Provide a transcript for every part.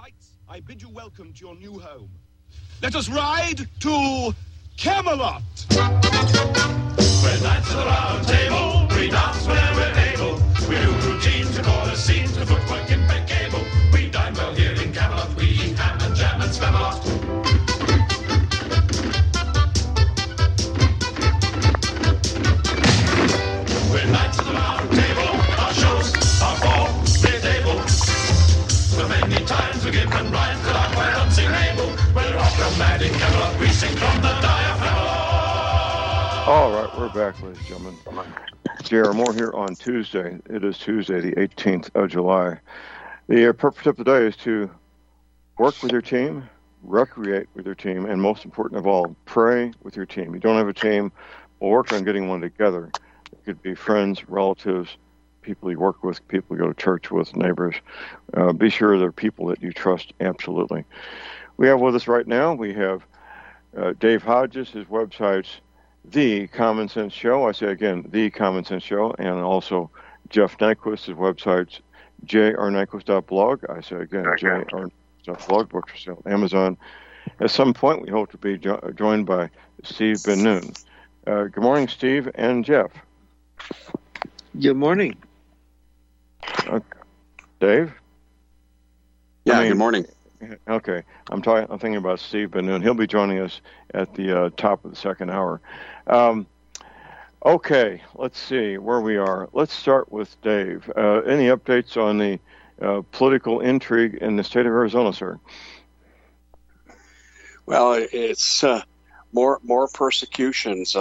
Knights, I bid you welcome to your new home. Let us ride to Camelot. We're knights of the round table, we dance whenever we're able. We do routines, we call scenes, the footwork impeccable. We dine well here in Camelot, we eat ham and jam and spam a lot. We're knights of the round table, our shows are for mid-able. So many times we're given rhymes that are quite unable. We're off mad in Camelot, we sing from the diaphragm. All right, we're back, ladies and gentlemen. J.R. Moore here on Tuesday. It is Tuesday, the 18th of July. The purpose of the day is to work with your team, recreate with your team, and most important of all, pray with your team. You don't have a team, well, work on getting one together. It could be friends, relatives, people you work with, people you go to church with, neighbors. Be sure they're people that you trust absolutely. We have with us right now, we have Dave Hodges. His website's The Common Sense Show. I say again, The Common Sense Show. And also Jeff Nyquist. His website's jrnyquist.blog. I say again, jrnyquist.blog. Books for sale on Amazon. At some point, we hope to be joined by Steve Ben-Nun. Good morning, Steve and Jeff. Good morning. Dave? Yeah, good morning. Okay, I'm thinking about Steve Ben-Nun. He'll be joining us at the top of the second hour. Okay, let's see where we are. Let's start with Dave. Any updates on the political intrigue in the state of Arizona, sir? Well, it's more persecutions.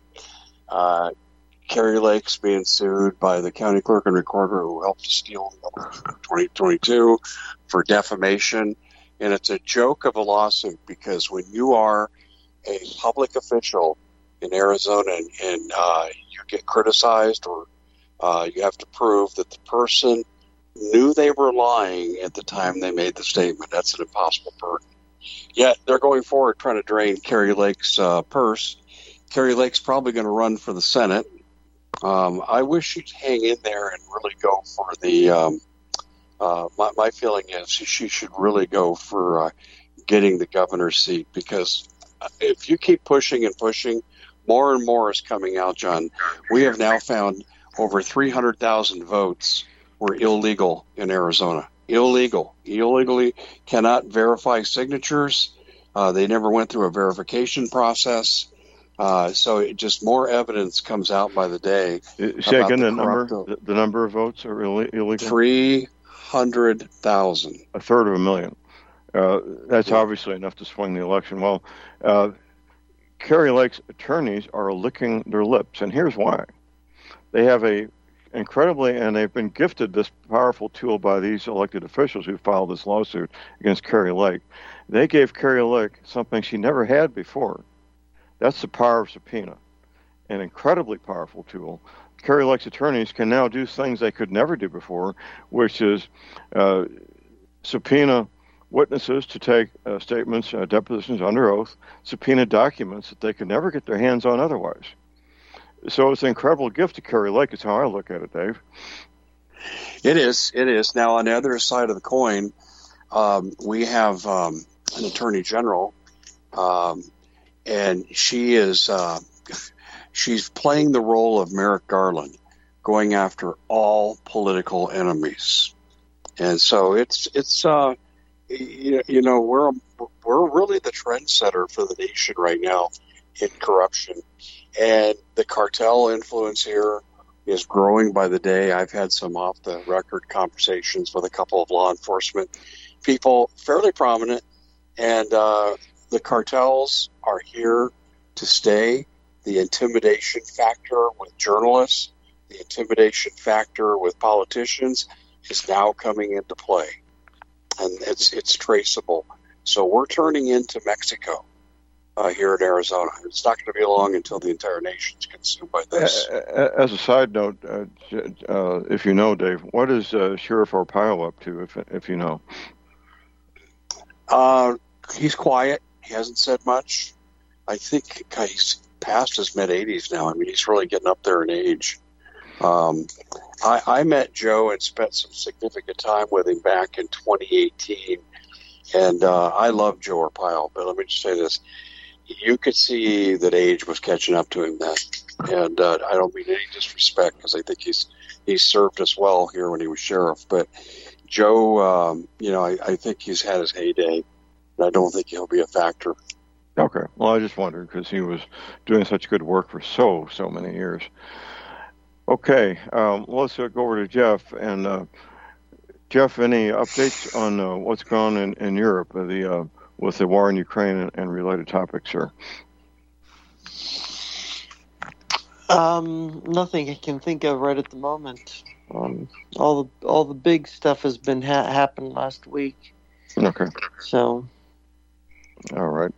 Carrie Lake's being sued by the county clerk and recorder who helped to steal the numbers for 2022 for defamation. And it's a joke of a lawsuit because when you are a public official in Arizona and you get criticized or you have to prove that the person knew they were lying at the time they made the statement, that's an impossible burden. Yet they're going forward trying to drain Carrie Lake's purse. Carrie Lake's probably going to run for the Senate. I wish she'd hang in there and really go for the my feeling is she should really go for getting the governor's seat, because if you keep pushing and pushing, more and more is coming out, John. We have now found over 300,000 votes were illegal in Arizona. Illegally cannot verify signatures. They never went through a verification process. So just more evidence comes out by the day. Say again the number of votes are illegal? 300,000. A third of a million. That's obviously enough to swing the election. Well, Carrie Lake's attorneys are licking their lips, and here's why. They have and they've been gifted this powerful tool by these elected officials who filed this lawsuit against Carrie Lake. They gave Carrie Lake something she never had before. That's the power of subpoena, an incredibly powerful tool. Carrie Lake's attorneys can now do things they could never do before, which is subpoena witnesses to take statements, depositions under oath, subpoena documents that they could never get their hands on otherwise. So it's an incredible gift to Carrie Lake. It's how I look at it, Dave. It is. Now, on the other side of the coin, we have an attorney general, and she is she's playing the role of Merrick Garland, going after all political enemies. And so it's we're really the trendsetter for the nation right now in corruption. And the cartel influence here is growing by the day. I've had some off-the-record conversations with a couple of law enforcement people, fairly prominent, and the cartels are here to stay. The intimidation factor with journalists, the intimidation factor with politicians is now coming into play, and it's traceable. So we're turning into Mexico. Here in Arizona. It's not going to be long until the entire nation's consumed by this. As a side note, if you know, Dave, what is Sheriff Arpaio up to, if you know? He's quiet. He hasn't said much. I think he's past his mid-80s now. I mean, he's really getting up there in age. I met Joe and spent some significant time with him back in 2018 And I love Joe Arpaio, but let me just say this. You could see that age was catching up to him then. And I don't mean any disrespect, because I think he's served us well here when he was sheriff. But Joe, I think he's had his heyday, and I don't think he'll be a factor. Okay. Well, I just wondered because he was doing such good work for so many years. Okay. Let's go over to Jeff. And Jeff, any updates on what's going on in Europe with the war in Ukraine and related topics, sir? Nothing I can think of right at the moment. All the big stuff has been happened last week. Okay. So. All right.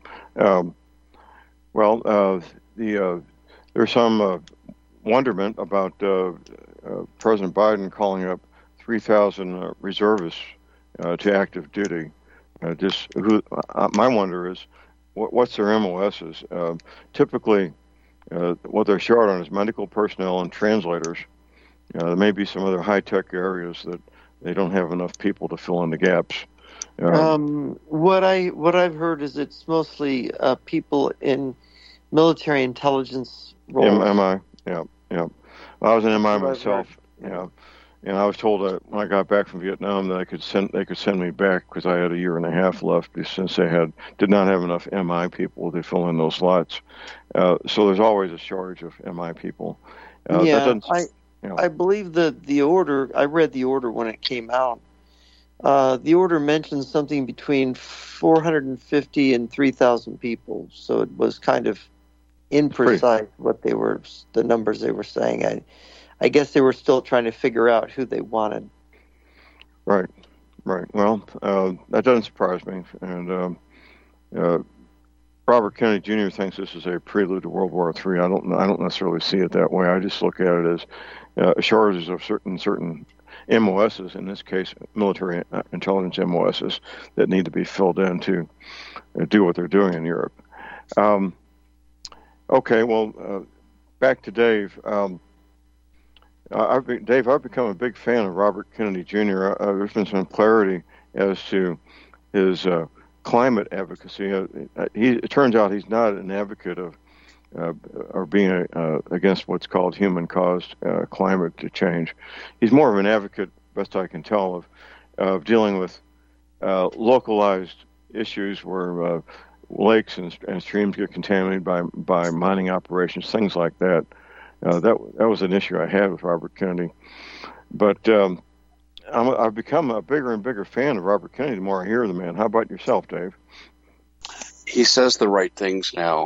There's some wonderment about President Biden calling up 3,000 reservists to active duty. My wonder is, what's their MOSs? Typically, what they're short on is medical personnel and translators. There may be some other high-tech areas that they don't have enough people to fill in the gaps. What I've heard is it's mostly people in military intelligence roles. MI, yeah. I was an MI myself, and I was told that when I got back from Vietnam that they could send me back because I had a year and a half left, since they did not have enough MI people to fill in those slots. So there's always a shortage of MI people. I believe the order. I read the order when it came out. The order mentioned something between 450 and 3,000 people, so it was kind of imprecise the numbers they were saying. I guess they were still trying to figure out who they wanted. Right. Well, that doesn't surprise me. And Robert Kennedy Jr. thinks this is a prelude to World War III. I don't necessarily see it that way. I just look at it as shortages of certain MOSs, in this case, military intelligence MOSs, that need to be filled in to do what they're doing in Europe. Okay, well, back to Dave. I've become a big fan of Robert Kennedy Jr. There's been some clarity as to his climate advocacy. It turns out he's not an advocate of or being against what's called human-caused climate change. He's more of an advocate, best I can tell, of dealing with localized issues where lakes and streams get contaminated by mining operations, things like that. That was an issue I had with Robert Kennedy. But I've become a bigger and bigger fan of Robert Kennedy the more I hear the man. How about yourself, Dave? He says the right things now.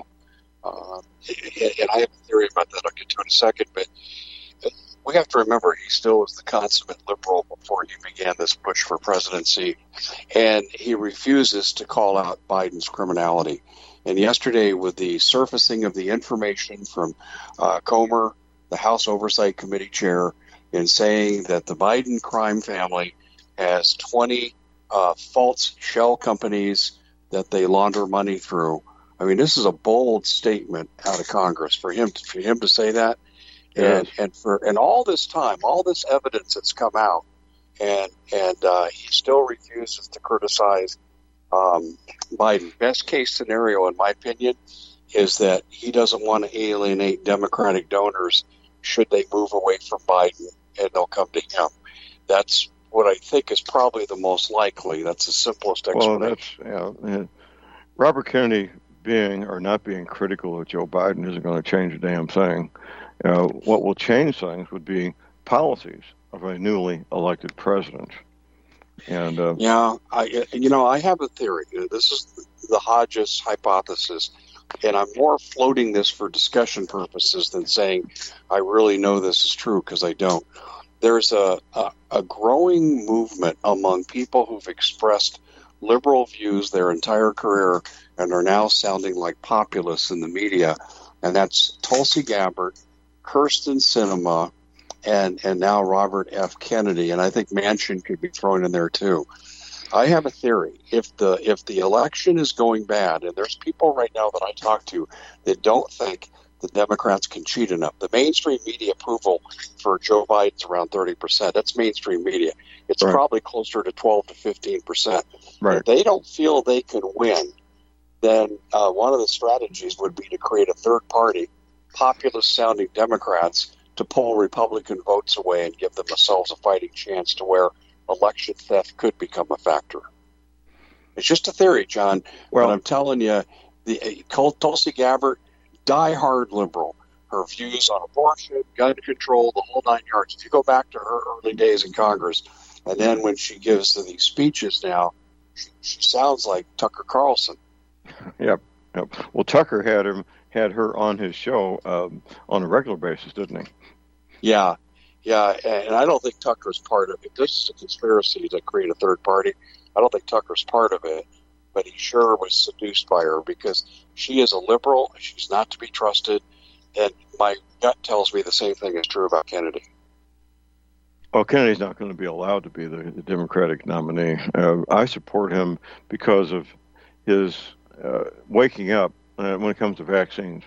And I have a theory about that I'll get to in a second, but we have to remember he still was the consummate liberal before he began this push for presidency, and he refuses to call out Biden's criminality. And yesterday, with the surfacing of the information from Comer, the House Oversight Committee chair, in saying that the Biden crime family has 20 false shell companies that they launder money through. I mean, this is a bold statement out of Congress for him to say that, and all this time, all this evidence that's come out, and he still refuses to criticize Biden. Best case scenario, in my opinion, is that he doesn't want to alienate Democratic donors should they move away from Biden, and they'll come to him. That's what I think is probably the most likely. That's the simplest explanation. Well, Robert Kennedy being or not being critical of Joe Biden isn't going to change a damn thing. What will change things would be policies of a newly elected president. And I have a theory. This is the Hodges hypothesis, and I'm more floating this for discussion purposes than saying I really know this is true, because I don't. There's a growing movement among people who've expressed liberal views their entire career and are now sounding like populists in the media, and that's Tulsi Gabbard, Kirsten Sinema, and now Robert F. Kennedy, and I think Manchin could be thrown in there too. I have a theory. If the election is going bad, and there's people right now that I talk to that don't think the Democrats can cheat enough. The mainstream media approval for Joe Biden's around 30%. That's mainstream media. It's probably closer to 12 to 15%. Right. If they don't feel they can win, then one of the strategies would be to create a third party, populist-sounding Democrats, to pull Republican votes away and give themselves a fighting chance to where election theft could become a factor. It's just a theory, John. Well, but I'm telling you, Tulsi Gabbard, diehard liberal. Her views on abortion, gun control, the whole 9 yards. If you go back to her early days in Congress, and then when she gives these speeches now, she sounds like Tucker Carlson. Yep. Well, Tucker had her on his show on a regular basis, didn't he? Yeah, and I don't think Tucker's part of it. This is a conspiracy to create a third party. I don't think Tucker's part of it, but he sure was seduced by her because she is a liberal. She's not to be trusted, and my gut tells me the same thing is true about Kennedy. Well, Kennedy's not going to be allowed to be the Democratic nominee. I support him because of his waking up when it comes to vaccines.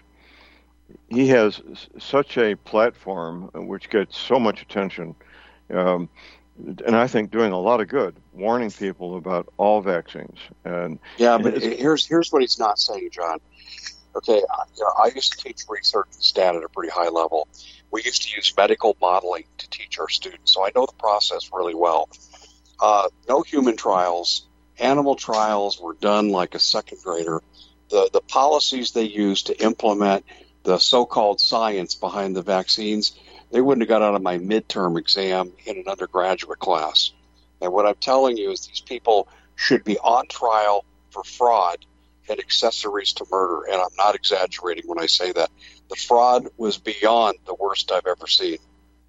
He has such a platform which gets so much attention, and I think doing a lot of good, warning people about all vaccines. And but here's what he's not saying, John. Okay, I used to teach research and stat at a pretty high level. We used to use medical modeling to teach our students, so I know the process really well. No human trials. Animal trials were done like a second grader. The policies they used to implement the so-called science behind the vaccines, they wouldn't have got out of my midterm exam in an undergraduate class. And what I'm telling you is these people should be on trial for fraud and accessories to murder. And I'm not exaggerating when I say that. The fraud was beyond the worst I've ever seen.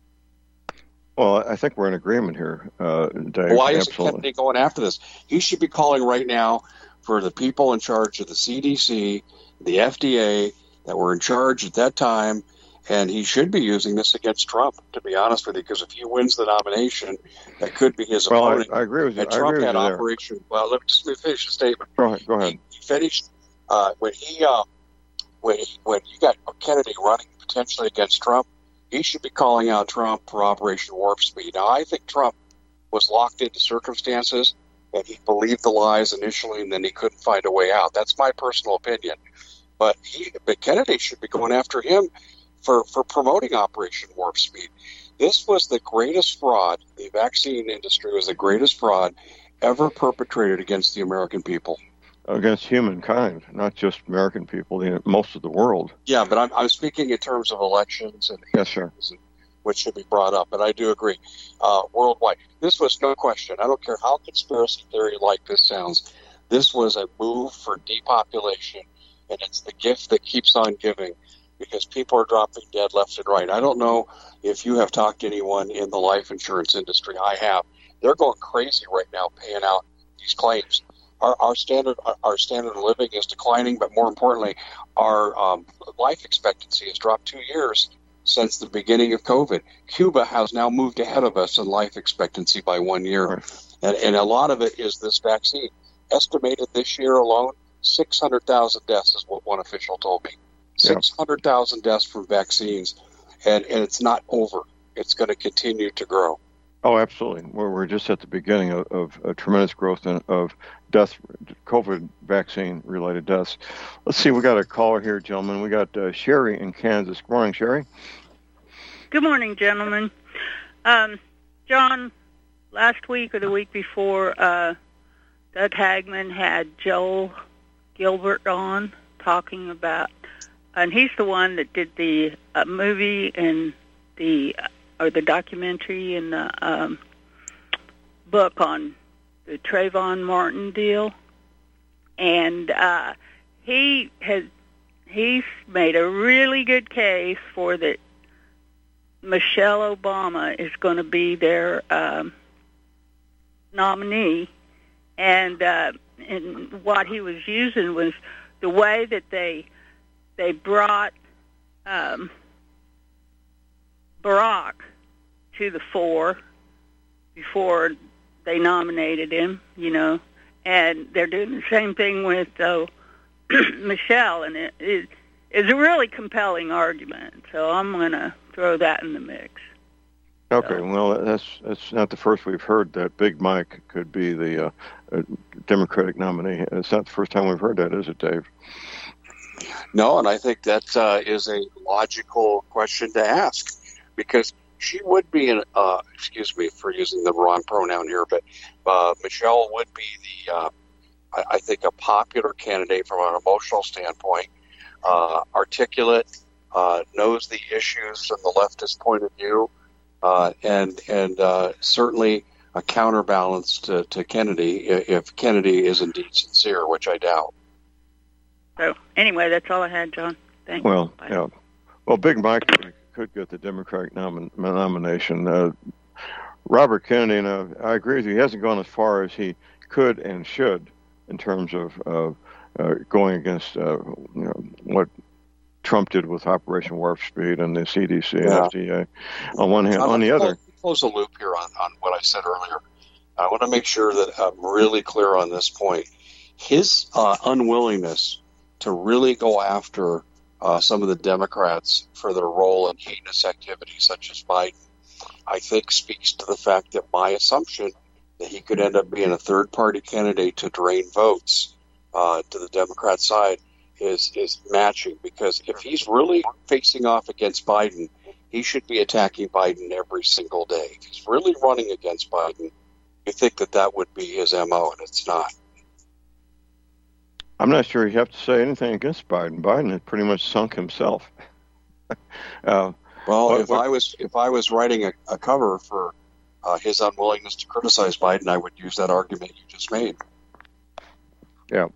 Well, I think we're in agreement here, Dave. Why isn't Kennedy going after this? He should be calling right now for the people in charge of the CDC, the FDA, that were in charge at that time, and he should be using this against Trump, to be honest with you, because if he wins the nomination, that could be his opponent. I agree with you. And Trump had Operation... Well, let me finish the statement. Go ahead. He finished... when you got Kennedy running potentially against Trump, he should be calling out Trump for Operation Warp Speed. Now, I think Trump was locked into circumstances, and he believed the lies initially, and then he couldn't find a way out. That's my personal opinion. But Kennedy should be going after him for promoting Operation Warp Speed. This was the greatest fraud. The vaccine industry was the greatest fraud ever perpetrated against the American people. Against humankind, not just American people, most of the world. Yeah, but I'm speaking in terms of elections and yes, sir, which should be brought up. And I do agree, worldwide. This was no question. I don't care how conspiracy theory like this sounds. This was a move for depopulation, and it's the gift that keeps on giving because people are dropping dead left and right. I don't know if you have talked to anyone in the life insurance industry. I have. They're going crazy right now paying out these claims. Our standard of living is declining, but more importantly, our life expectancy has dropped 2 years since the beginning of COVID. Cuba has now moved ahead of us in life expectancy by 1 year, and a lot of it is this vaccine. Estimated this year alone, 600,000 deaths is what one official told me. 600,000 deaths from vaccines, and it's not over. It's going to continue to grow. Oh, absolutely. We're just at the beginning of a tremendous growth of death, COVID vaccine-related deaths. Let's see. We got a caller here, gentlemen. We got Sherry in Kansas. Good morning, Sherry. Good morning, gentlemen. John, last week or the week before, Doug Hagman had Joel Gilbert on talking about, and he's the one that did the movie and the documentary and the book on the Trayvon Martin deal, and he's made a really good case for that Michelle Obama is going to be their nominee, and what he was using was the way that they brought Barack to the fore before they nominated him, and they're doing the same thing with Michelle, and is a really compelling argument. So I'm going to throw that in the mix. Okay, well, that's not the first we've heard that Big Mike could be the Democratic nominee. It's not the first time we've heard that, is it, Dave? No, and I think that is a logical question to ask, because she would be excuse me for using the wrong pronoun here, but Michelle would be I think, a popular candidate from an emotional standpoint, articulate, knows the issues from the leftist point of view, and certainly a counterbalance to Kennedy if Kennedy is indeed sincere, which I doubt. So anyway, that's all I had, John. Thanks. Well, yeah. Well, Big Mike could get the Democratic nomination. Robert Kennedy, and I agree with you, he hasn't gone as far as he could and should in terms of going against what Trump did with Operation Warp Speed and the CDC and FDA. On one hand, on the other, close the loop here on what I said earlier. I want to make sure that I'm really clear on this point. His unwillingness to really go after some of the Democrats for their role in heinous activities such as Biden, I think speaks to the fact that my assumption that he could end up being a third-party candidate to drain votes to the Democrat side is matching, because if he's really facing off against Biden, he should be attacking Biden every single day. If he's really running against Biden, you think that would be his MO, and it's not. I'm not sure you have to say anything against Biden. Biden has pretty much sunk himself. If I was writing a cover for his unwillingness to criticize Biden, I would use that argument you just made. Yeah.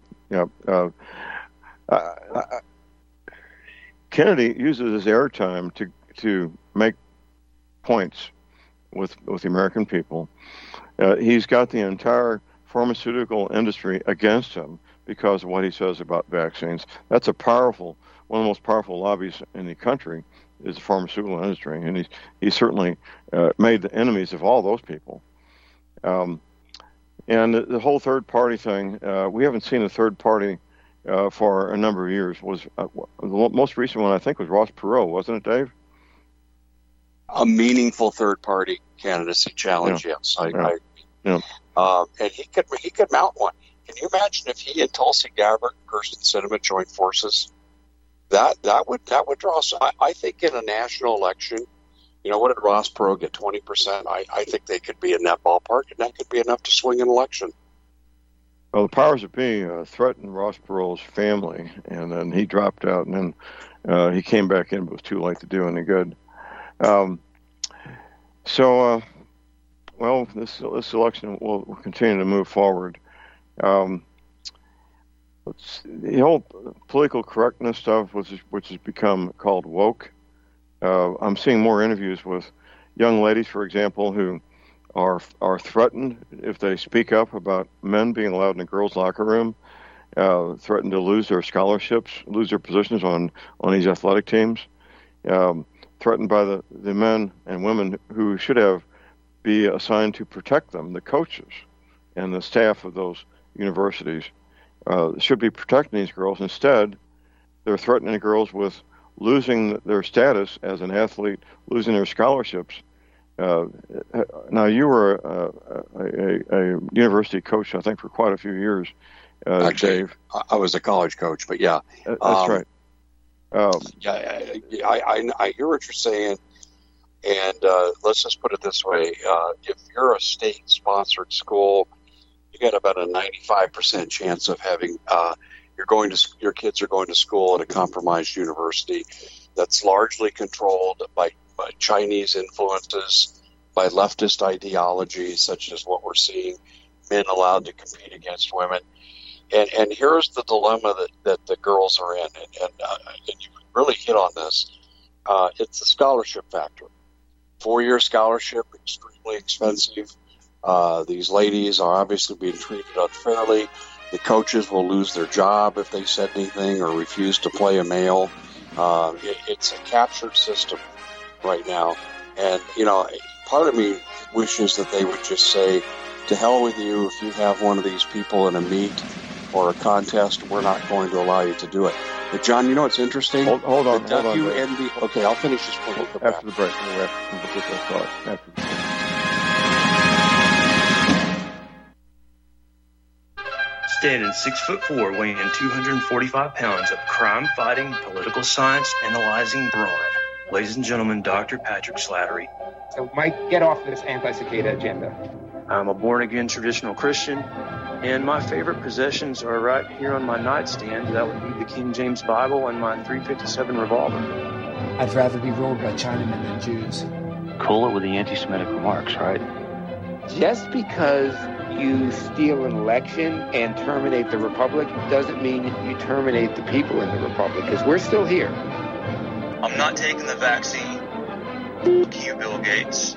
Kennedy uses his airtime to make points with the American people. He's got the entire pharmaceutical industry against him because of what he says about vaccines. That's one of the most powerful lobbies in the country is the pharmaceutical industry, and he's certainly made the enemies of all those people. And the whole third party thing, we haven't seen a third party for a number of years. The most recent one, I think, was Ross Perot, wasn't it, Dave? A meaningful third party candidacy challenge, yes. And he could mount one. Can you imagine if he and Tulsi Gabbard and Kirsten Sinema joined forces? That would draw. So I think in a national election, what did Ross Perot get? 20%. I think they could be in that ballpark, and that could be enough to swing an election. Well, the powers that be threatened Ross Perot's family, and then he dropped out, and then he came back in, but it was too late to do any good. This election will continue to move forward. The whole political correctness stuff, which has become called woke. I'm seeing more interviews with young ladies, for example, who are threatened if they speak up about men being allowed in a girls' locker room, threatened to lose their scholarships, lose their positions on these athletic teams, threatened by the men and women who should be assigned to protect them, the coaches and the staff of those universities. Should be protecting these girls. Instead, they're threatening the girls with losing their status as an athlete, losing their scholarships. Now, you were a university coach, I think, for quite a few years, Actually, Dave. I was a college coach, but yeah. That's right. I hear what you're saying, and let's just put it this way. If you're a state-sponsored school, you got about a 95% chance of having your kids are going to school at a compromised university that's largely controlled by Chinese influences, by leftist ideologies, such as what we're seeing, men allowed to compete against women. And here's the dilemma that the girls are in, and you really hit on this. It's the scholarship factor. 4-year scholarship, extremely expensive. These ladies are obviously being treated unfairly. The coaches will lose their job if they said anything or refuse to play a male. It's a captured system right now. And, part of me wishes that they would just say, to hell with you, if you have one of these people in a meet or a contest, we're not going to allow you to do it. But John, you know what's interesting? Hold on. Okay, I'll finish this one after the break. We'll have to thought after the break. Standing 6'4", weighing 245 pounds of crime-fighting, political science analyzing brawn. Ladies and gentlemen, Dr. Patrick Slattery. So, Mike, get off this anti-cicada agenda. I'm a born-again traditional Christian, and my favorite possessions are right here on my nightstand. That would be the King James Bible and my .357 revolver. I'd rather be ruled by Chinamen than Jews. Cool it with the anti-Semitic remarks, right? Just because you steal an election and terminate the Republic doesn't mean you terminate the people in the Republic, because we're still here. I'm not taking the vaccine. Fuck you, Bill Gates.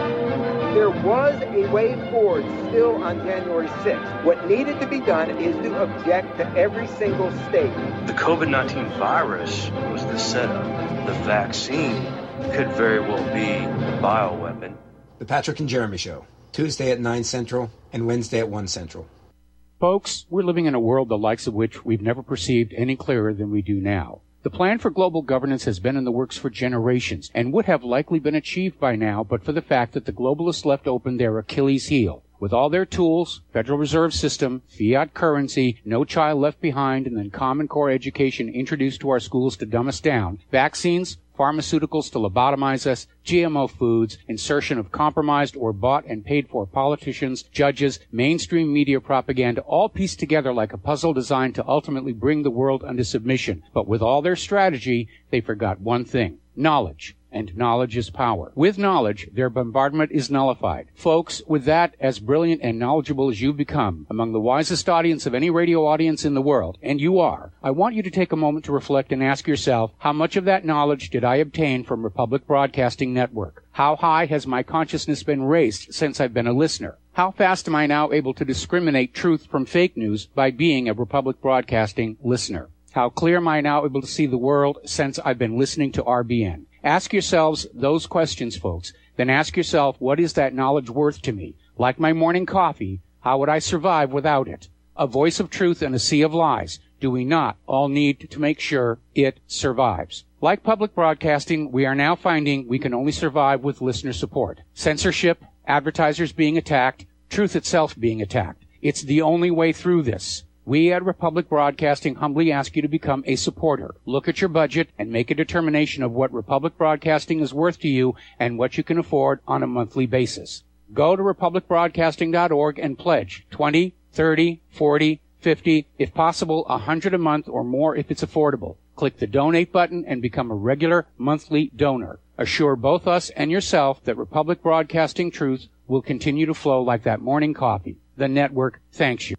There was a way forward still on January 6th. What needed to be done is to object to every single state. The COVID-19 virus was the setup. The vaccine could very well be the bioweapon. The Patrick and Jeremy Show, Tuesday at 9 Central and Wednesday at 1 Central. Folks, we're living in a world the likes of which we've never perceived any clearer than we do now. The plan for global governance has been in the works for generations and would have likely been achieved by now but for the fact that the globalists left open their Achilles heel. With all their tools, Federal Reserve System, fiat currency, no child left behind, and then Common Core education introduced to our schools to dumb us down, vaccines, pharmaceuticals to lobotomize us, GMO foods, insertion of compromised or bought and paid for politicians, judges, mainstream media propaganda, all pieced together like a puzzle designed to ultimately bring the world under submission. But with all their strategy, they forgot one thing: knowledge. And knowledge is power. With knowledge, their bombardment is nullified. Folks, with that, as brilliant and knowledgeable as you've become, among the wisest audience of any radio audience in the world, and you are, I want you to take a moment to reflect and ask yourself, how much of that knowledge did I obtain from Republic Broadcasting Network? How high has my consciousness been raised since I've been a listener? How fast am I now able to discriminate truth from fake news by being a Republic Broadcasting listener? How clear am I now able to see the world since I've been listening to RBN? Ask yourselves those questions, folks. Then ask yourself, what is that knowledge worth to me? Like my morning coffee, how would I survive without it? A voice of truth in a sea of lies. Do we not all need to make sure it survives? Like public broadcasting, we are now finding we can only survive with listener support. Censorship, advertisers being attacked, truth itself being attacked. It's the only way through this. We at Republic Broadcasting humbly ask you to become a supporter. Look at your budget and make a determination of what Republic Broadcasting is worth to you and what you can afford on a monthly basis. Go to republicbroadcasting.org and pledge $20, $30, $40, $50, if possible, $100 a month or more if it's affordable. Click the donate button and become a regular monthly donor. Assure both us and yourself that Republic Broadcasting truth will continue to flow like that morning coffee. The network thanks you.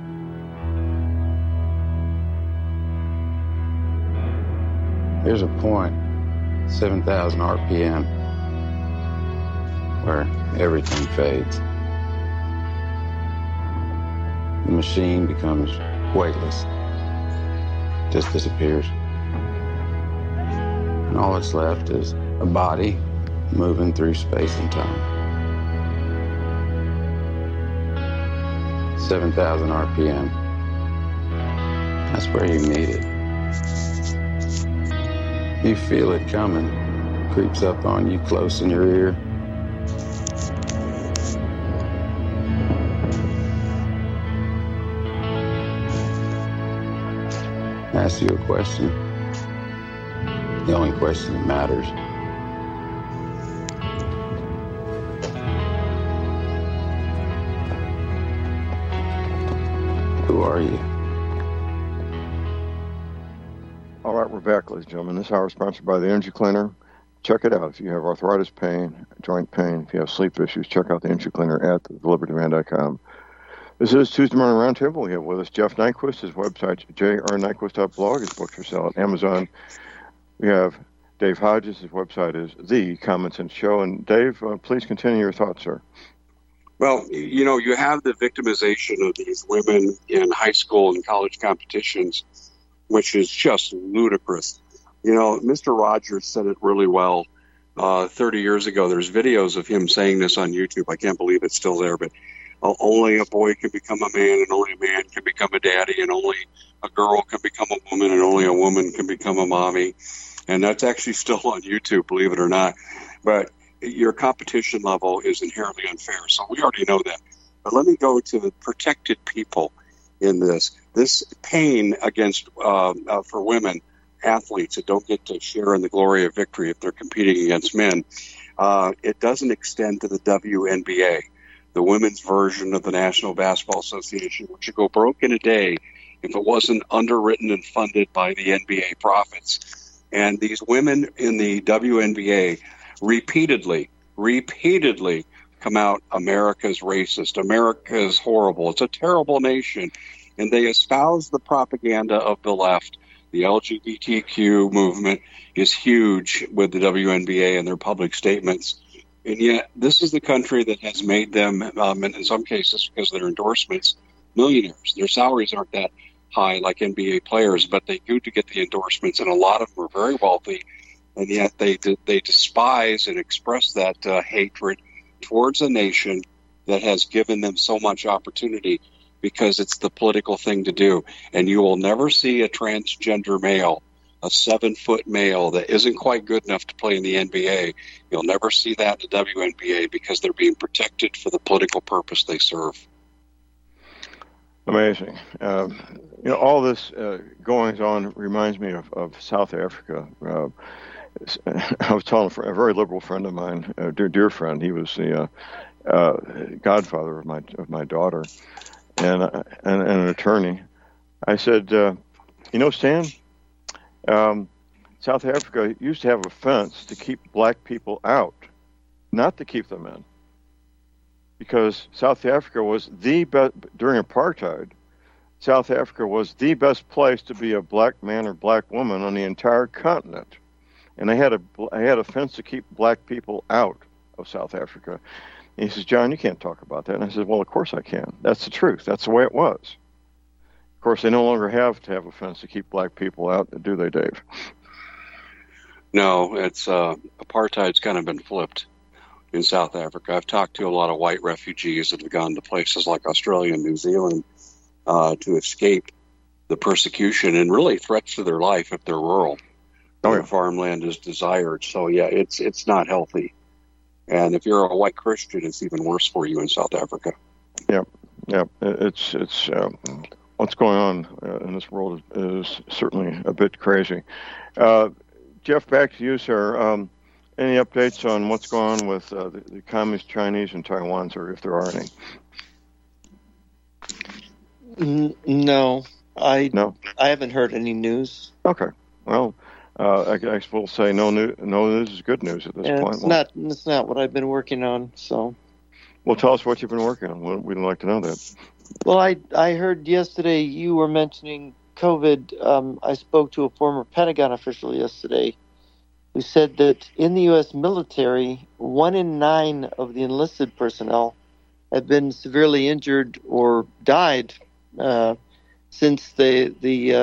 There's a point, 7,000 RPM, where everything fades. The machine becomes weightless, just disappears. And all that's left is a body moving through space and time. 7,000 RPM. That's where you meet it. You feel it coming, creeps up on you close in your ear. Ask you a question, the only question that matters. Who are you? All right, we're back, ladies and gentlemen. This hour is sponsored by the Energy Cleaner. Check it out. If you have arthritis pain, joint pain, if you have sleep issues, check out the Energy Cleaner at thelibertyman.com. This is Tuesday Morning Roundtable. We have with us Jeff Nyquist. His website, jrnyquist.blog. His books are sold at Amazon. We have Dave Hodges. His website is The Common Sense Show. And Dave, please continue your thoughts, sir. Well, you know, you have the victimization of these women in high school and college competitions, which is just ludicrous. You know, Mr. Rogers said it really well 30 years ago. There's videos of him saying this on YouTube. I can't believe it's still there, but only a boy can become a man, and only a man can become a daddy, and only a girl can become a woman, and only a woman can become a mommy. And that's actually still on YouTube, believe it or not. But your competition level is inherently unfair. So we already know that. But let me go to the protected people in this. This pain against for women athletes that don't get to share in the glory of victory if they're competing against men, it doesn't extend to the WNBA, the women's version of the National Basketball Association, which would go broke in a day if it wasn't underwritten and funded by the NBA profits. And these women in the WNBA repeatedly come out, America's racist, America's horrible, it's a terrible nation. And they espouse the propaganda of the left. The LGBTQ movement is huge with the WNBA and their public statements. And yet this is the country that has made them, in some cases because of their endorsements, millionaires. Their salaries aren't that high like NBA players, but they do to get the endorsements, and a lot of them are very wealthy, and yet they despise and express that hatred towards a nation that has given them so much opportunity because it's the political thing to do. And you will never see a transgender male, a 7-foot male that isn't quite good enough to play in the NBA. You'll never see that in the WNBA because they're being protected for the political purpose they serve. Amazing. All this goings on reminds me of South Africa. I was telling a very liberal friend of mine, a dear friend. He was the godfather of my daughter, and an attorney. I said, Stan, South Africa used to have a fence to keep black people out, not to keep them in. Because South Africa was the best, during apartheid, South Africa was the best place to be a black man or black woman on the entire continent. And I had a fence to keep black people out of South Africa. And he says, John, you can't talk about that. And I said, well, of course I can. That's the truth. That's the way it was. Of course, they no longer have to have a fence to keep black people out, do they, Dave? No, it's apartheid's kind of been flipped in South Africa. I've talked to a lot of white refugees that have gone to places like Australia and New Zealand to escape the persecution and really threats to their life if they're rural. Farmland is desired. So, yeah, it's not healthy. And if you're a white Christian, it's even worse for you in South Africa. Yeah. It's what's going on in this world is certainly a bit crazy. Jeff, back to you, sir. Any updates on what's going on with the Communist Chinese and Taiwan, sir, if there are any? No, I haven't heard any news. Okay, well, I guess we'll say no news is good news at this point. It's not what I've been working on. So, well, tell us what you've been working on. We'd like to know that. Well, I heard yesterday you were mentioning COVID. I spoke to a former Pentagon official yesterday who said that in the U.S. military, 1 in 9 of the enlisted personnel have been severely injured or died since the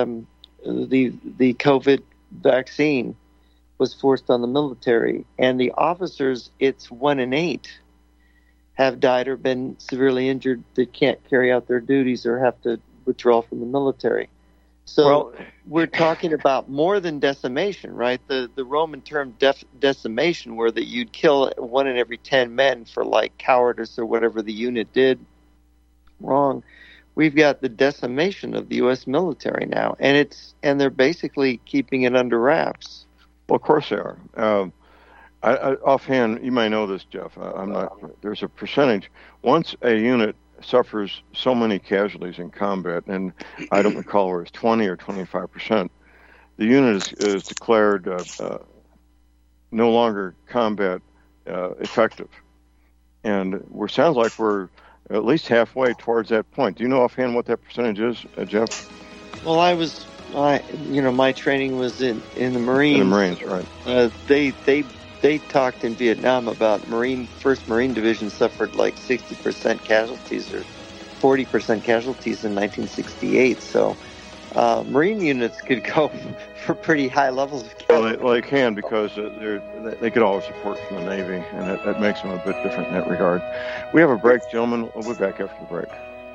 COVID vaccine was forced on the military. And the officers, it's 1 in 8 have died or been severely injured that can't carry out their duties or have to withdraw from the military. So we're talking about more than decimation, right? The Roman term decimation, where that you'd kill 1 in every 10 men for like cowardice or whatever the unit did wrong. We've got the decimation of the U.S. military now, and they're basically keeping it under wraps. Well, of course they are. I offhand, you may know this, Jeff. I'm not. There's a percentage. Once a unit suffers so many casualties in combat, and I don't recall whether it's 20 or 25%, the unit is declared no longer combat effective. And it sounds like we're at least halfway towards that point. Do you know offhand what that percentage is, Jeff? Well, my training was in the Marines. In the Marines, right. They talked in Vietnam about 1st Marine Division suffered like 60% casualties or 40% casualties in 1968. So Marine units could go for pretty high levels of chemicals. Well, they can because they get all the support from the Navy, and that makes them a bit different in that regard. We have a break, gentlemen. We'll be back after the break.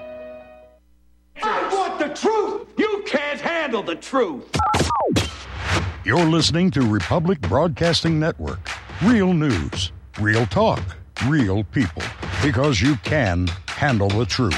I want the truth! You can't handle the truth! You're listening to Republic Broadcasting Network. Real news, real talk, real people. Because you can handle the truth.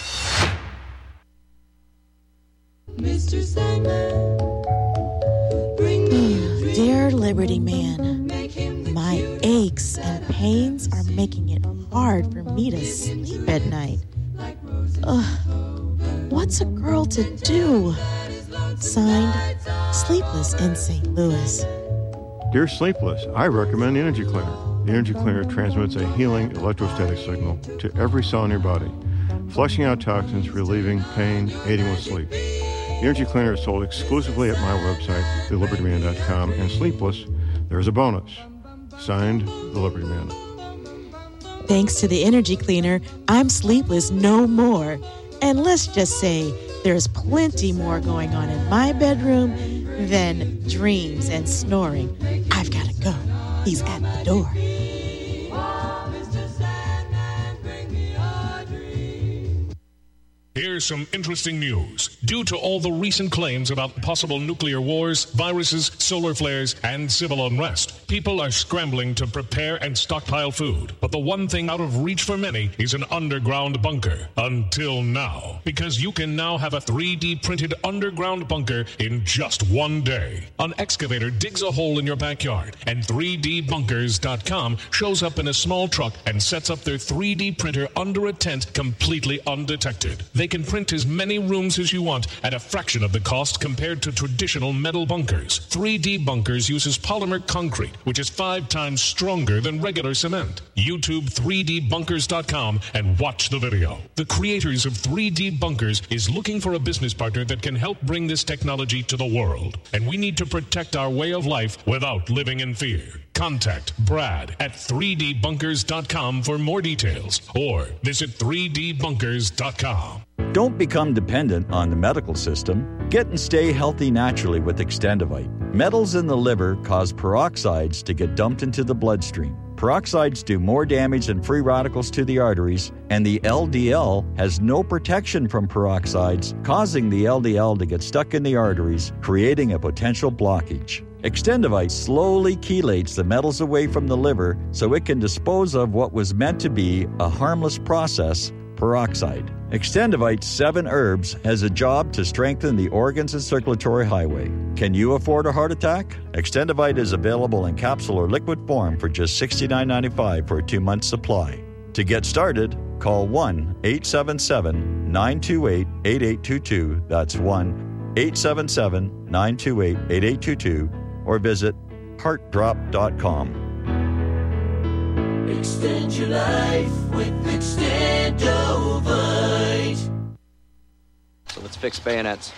Mr. Sandman, bring me dear Liberty Man, my aches and pains are making it hard for me to sleep at night. What's a girl to do? Signed, Sleepless in St. Louis. Dear Sleepless, I recommend the Energy Cleaner. The Energy Cleaner transmits a healing electrostatic signal to every cell in your body, flushing out toxins, relieving pain, aiding with sleep. The Energy Cleaner is sold exclusively at my website, thelibertyman.com, and Sleepless, there's a bonus. Signed, The Liberty Man. Thanks to the Energy Cleaner, I'm sleepless no more. And let's just say there's plenty more going on in my bedroom than dreams and snoring. I've got to go. He's at the door. Here's some interesting news. Due to all the recent claims about possible nuclear wars, viruses, solar flares, and civil unrest, people are scrambling to prepare and stockpile food. But the one thing out of reach for many is an underground bunker. Until now. Because you can now have a 3D printed underground bunker in just one day. An excavator digs a hole in your backyard, and 3dbunkers.com shows up in a small truck and sets up their 3D printer under a tent completely undetected. They can print as many rooms as you want at a fraction of the cost compared to traditional metal bunkers. 3D Bunkers uses polymer concrete, which is 5 times stronger than regular cement. YouTube 3dbunkers.com and watch the video. The creators of 3D Bunkers is looking for a business partner that can help bring this technology to the world. And we need to protect our way of life without living in fear. Contact Brad at 3dbunkers.com for more details or visit 3dbunkers.com. Don't become dependent on the medical system. Get and stay healthy naturally with Extendivite. Metals in the liver cause peroxides to get dumped into the bloodstream. Peroxides do more damage than free radicals to the arteries, and the LDL has no protection from peroxides, causing the LDL to get stuck in the arteries, creating a potential blockage. Extendivite slowly chelates the metals away from the liver so it can dispose of what was meant to be a harmless process, peroxide. Extendivite 7 herbs has a job to strengthen the organs and circulatory highway. Can you afford a heart attack? Extendivite is available in capsule or liquid form for just $69.95 for a 2-month supply. To get started, call 1-877-928-8822. That's 1-877-928-8822. Or visit heartdrop.com. Extend your life with Extendovite. So let's fix bayonets.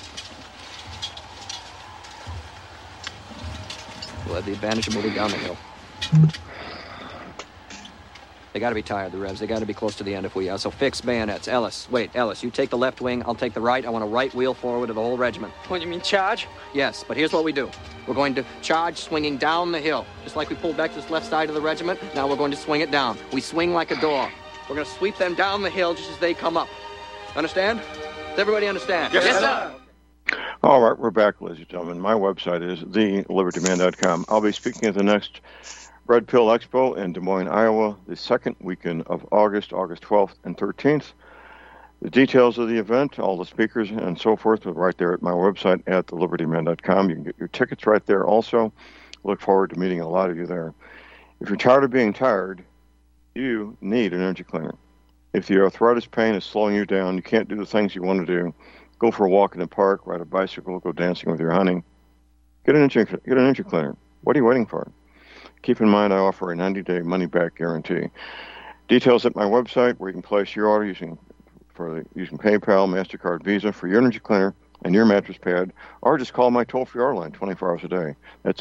We'll have the advantage of moving down the hill. They got to be tired, the Revs. They got to be close to the end if we are. So fix bayonets. Ellis, you take the left wing, I'll take the right. I want a right wheel forward of the whole regiment. What, you mean charge? Yes, but here's what we do. We're going to charge swinging down the hill. Just like we pulled back this left side of the regiment, now we're going to swing it down. We swing like a door. We're going to sweep them down the hill just as they come up. Understand? Does everybody understand? Yes, sir. All right, we're back, ladies and gentlemen. My website is thelibertyman.com. I'll be speaking at the next Red Pill Expo in Des Moines, Iowa, the second weekend of August 12th and 13th. The details of the event, all the speakers and so forth, are right there at my website at thelibertyman.com. You can get your tickets right there also. Look forward to meeting a lot of you there. If you're tired of being tired, you need an energy cleaner. If the arthritis pain is slowing you down, you can't do the things you want to do, go for a walk in the park, ride a bicycle, go dancing with your honey, get an energy cleaner. What are you waiting for? Keep in mind I offer a 90-day money-back guarantee. Details at my website where you can place your order using PayPal, MasterCard, Visa for your energy cleaner and your mattress pad, or just call my toll-free order line 24 hours a day. That's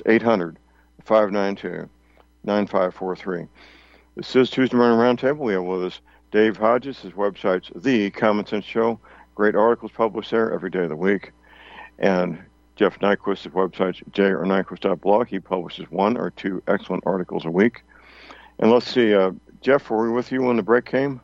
800-592-9543. This is Tuesday Morning Roundtable. We have with us Dave Hodges. His website's The Common Sense Show. Great articles published there every day of the week. And Jeff Nyquist's website, jrnyquist.blog. He publishes 1 or 2 excellent articles a week. And let's see, Jeff, were we with you when the break came?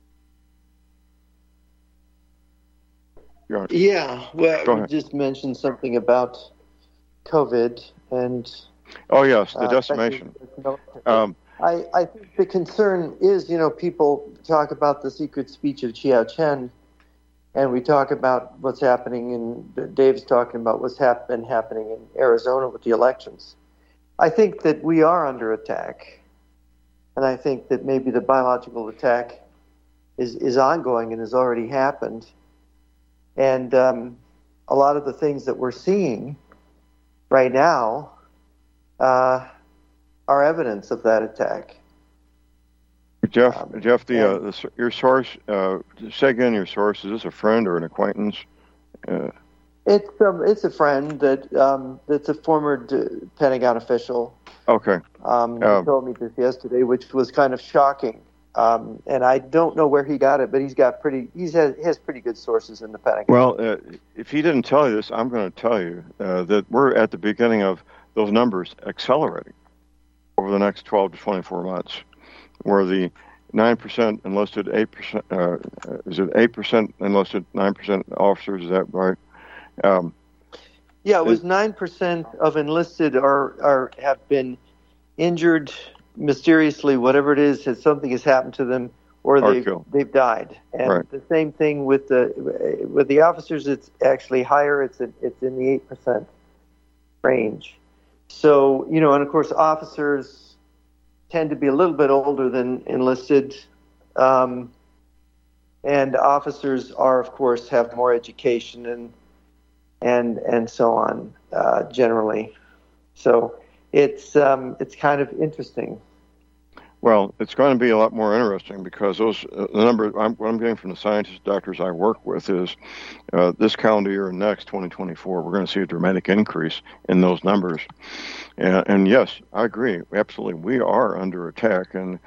Yeah, well, you just mentioned something about COVID and... Oh, yes, the decimation. I think the concern is, people talk about the secret speech of Chiao Chen, and we talk about what's happening, and Dave's talking about what's been happening in Arizona with the elections. I think that we are under attack, and I think that maybe the biological attack is ongoing and has already happened. And a lot of the things that we're seeing right now are evidence of that attack. Jeff, your source. Say again your source. Is this a friend or an acquaintance? It's a friend that's a former Pentagon official. Okay. He told me this yesterday, which was kind of shocking. And I don't know where he got it, but he has pretty good sources in the Pentagon. Well, if he didn't tell you this, I'm going to tell you that we're at the beginning of those numbers accelerating over the next 12 to 24 months, where the 9% enlisted, 8%, is it 8% enlisted, 9% officers, is that right? Yeah, it was 9% of enlisted have been injured mysteriously, whatever it is, something has happened to them, or they've died. And the same thing with the officers. It's actually higher. It's in the 8% range. So and of course officers tend to be a little bit older than enlisted, and officers are of course have more education and so on generally. So it's kind of interesting. Well, it's going to be a lot more interesting because the number what I'm getting from the scientists, doctors I work with is this calendar year and next, 2024, we're going to see a dramatic increase in those numbers. And yes, I agree. Absolutely, we are under attack. And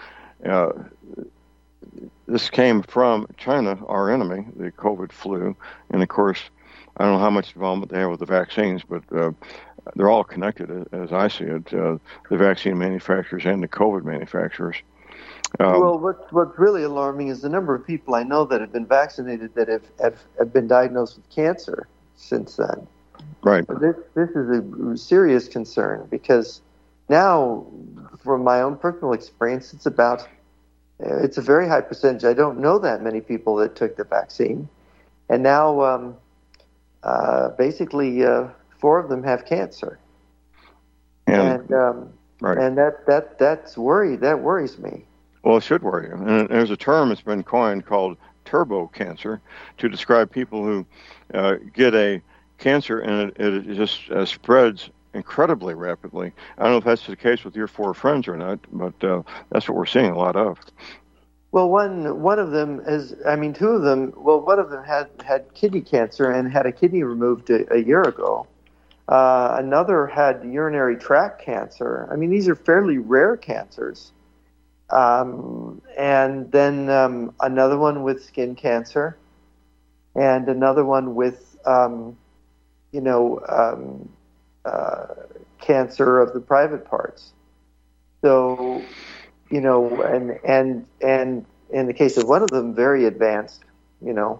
this came from China, our enemy, the COVID flu. And of course, I don't know how much involvement they have with the vaccines, but they're all connected, as I see it, the vaccine manufacturers and the COVID manufacturers. Well, what's really alarming is the number of people I know that have been vaccinated that have been diagnosed with cancer since then. Right. This is a serious concern because now, from my own personal experience, it's a very high percentage. I don't know that many people that took the vaccine, and now basically 4 of them have cancer, and that's worry. That worries me. Well, it should worry you. And there's a term that's been coined called turbo cancer to describe people who get a cancer and it just spreads incredibly rapidly. I don't know if that's the case with your 4 friends or not, but that's what we're seeing a lot of. Well, one of them two of them. Well, one of them had kidney cancer and had a kidney removed a year ago. Another had urinary tract cancer. I mean, these are fairly rare cancers. And then another one with skin cancer, and another one with cancer of the private parts. So, and in the case of one of them, very advanced, very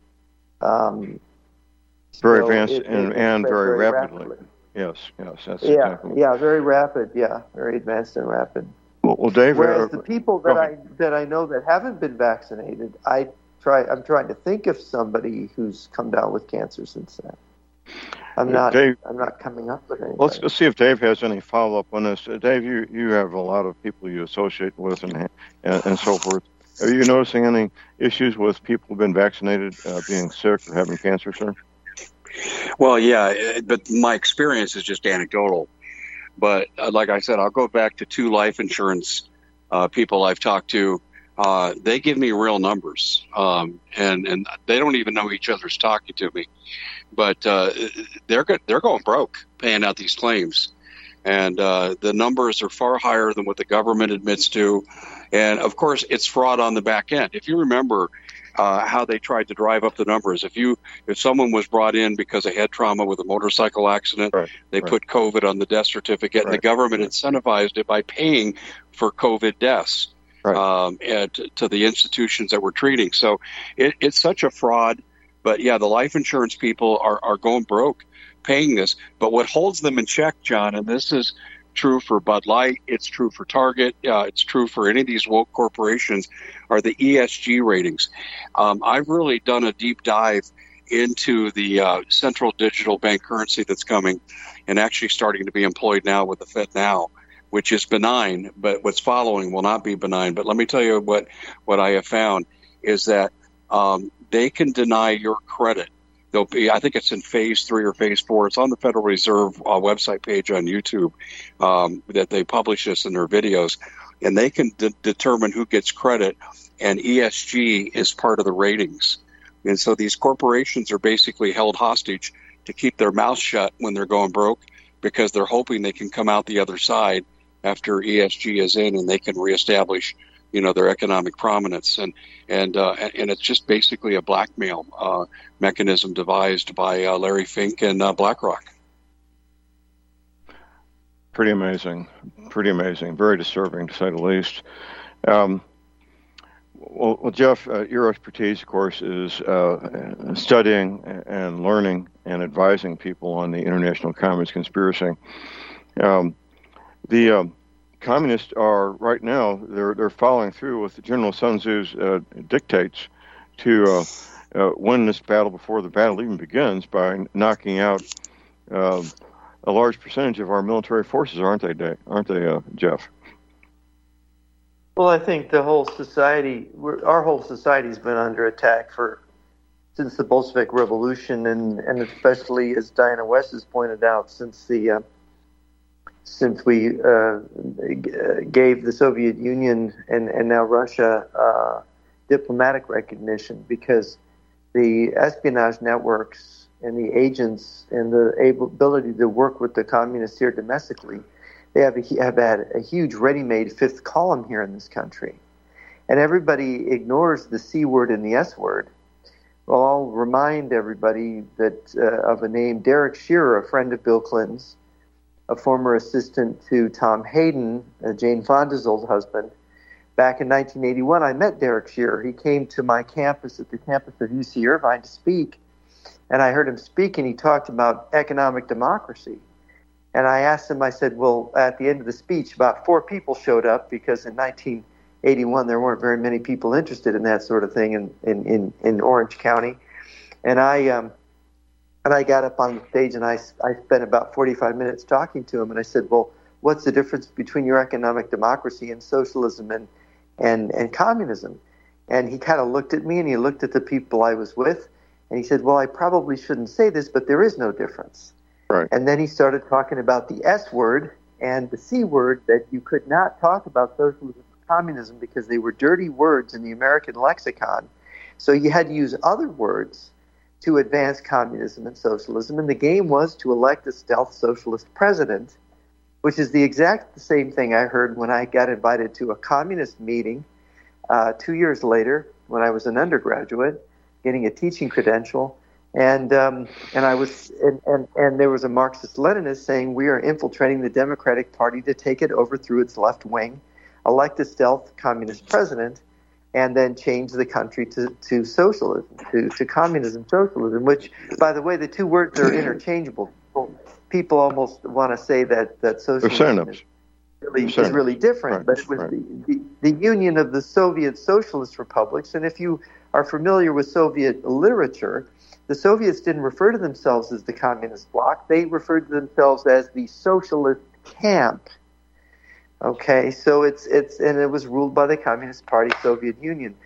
advanced and very rapidly. Yes, that's exactly. Yeah, very rapid. Yeah, very advanced and rapid. Well, Dave. Whereas the people that I know that haven't been vaccinated, I'm trying to think of somebody who's come down with cancer since then. I'm not coming up with anything. Let's see if Dave has any follow-up on this. Dave, you have a lot of people you associate with and so forth. Are you noticing any issues with people who've been vaccinated being sick or having cancer, sir? Well, yeah, but my experience is just anecdotal. But like I said, I'll go back to 2 life insurance people I've talked to. They give me real numbers, and they don't even know each other's talking to me. But they're going broke paying out these claims, and the numbers are far higher than what the government admits to. And of course, it's fraud on the back end. If you remember, how they tried to drive up the numbers. If someone was brought in because of head trauma with a motorcycle accident, they put COVID on the death certificate, and the government incentivized it by paying for COVID deaths to the institutions that were treating. So it's such a fraud. But yeah, the life insurance people are going broke paying this. But what holds them in check, John, and this is true for Bud Light, it's true for Target, it's true for any of these woke corporations, are the ESG ratings. I've really done a deep dive into the central digital bank currency that's coming and actually starting to be employed now with the FedNow, which is benign, but what's following will not be benign. But let me tell you what I have found is that they can deny your credit. There'll be, I think it's in phase 3 or phase 4. It's on the Federal Reserve website page on YouTube that they publish this in their videos, and they can determine who gets credit, and ESG is part of the ratings. And so these corporations are basically held hostage to keep their mouth shut when they're going broke, because they're hoping they can come out the other side after ESG is in and they can reestablish, their economic prominence. And it's just basically a blackmail mechanism devised by Larry Fink and BlackRock. Pretty amazing. Very disturbing, to say the least. Well, Jeff, your expertise, of course, is studying and learning and advising people on the international communist conspiracy. The communists are right now they're following through with General Sun Tzu's dictates to win this battle before the battle even begins by knocking out a large percentage of our military forces, aren't they, Jeff? Well, I think our whole society's been under attack since the Bolshevik Revolution, and especially, as Diana West has pointed out, since we gave the Soviet Union and now Russia diplomatic recognition, because the espionage networks and the agents and the ability to work with the communists here domestically, they have had a huge ready-made fifth column here in this country. And everybody ignores the C word and the S word. Well, I'll remind everybody that of a name, Derek Shearer, a friend of Bill Clinton's, a former assistant to Tom Hayden, Jane Fonda's old husband. Back in 1981, I met Derek Shearer. He came to my campus at the campus of UC Irvine to speak, and I heard him speak, and he talked about economic democracy. And I asked him, I said, well, at the end of the speech, about 4 people showed up, because in 1981 there weren't very many people interested in that sort of thing in Orange County. And I got up on the stage, and I spent about 45 minutes talking to him, and I said, well, what's the difference between your economic democracy and socialism and communism? And he kind of looked at me, and he looked at the people I was with, and he said, well, I probably shouldn't say this, but there is no difference. Right. And then he started talking about the S word and the C word, that you could not talk about socialism and communism because they were dirty words in the American lexicon. So you had to use other words to advance communism and socialism. And the game was to elect a stealth socialist president, which is the same thing I heard when I got invited to a communist meeting 2 years later when I was an undergraduate, getting a teaching credential. And there was a Marxist-Leninist saying, we are infiltrating the Democratic Party to take it over through its left wing, elect a stealth communist president, and then change the country to socialism, to communism, socialism, which, by the way, the two words are interchangeable. People almost want to say that socialism is really different, but it was the union of the Soviet Socialist Republics. And if you are familiar with Soviet literature, the Soviets didn't refer to themselves as the communist bloc. They referred to themselves as the socialist camp. Okay, so it was ruled by the Communist Party, Soviet Union.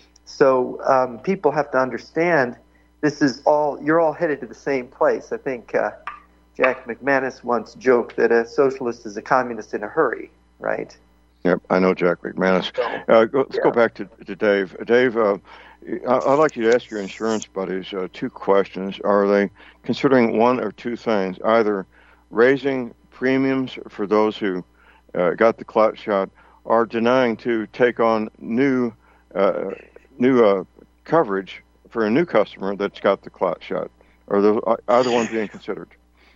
So people have to understand you're all headed to the same place. I think Jack McManus once joked that a socialist is a communist in a hurry, right? Yep, I know Jack McManus. Let's go back to Dave. Dave, I'd like you to ask your insurance buddies 2 questions. Are they considering one or 2 things, either raising premiums for those who got the clot shot, or denying to take on new coverage for a new customer that's got the clot shot? Are those either one being considered?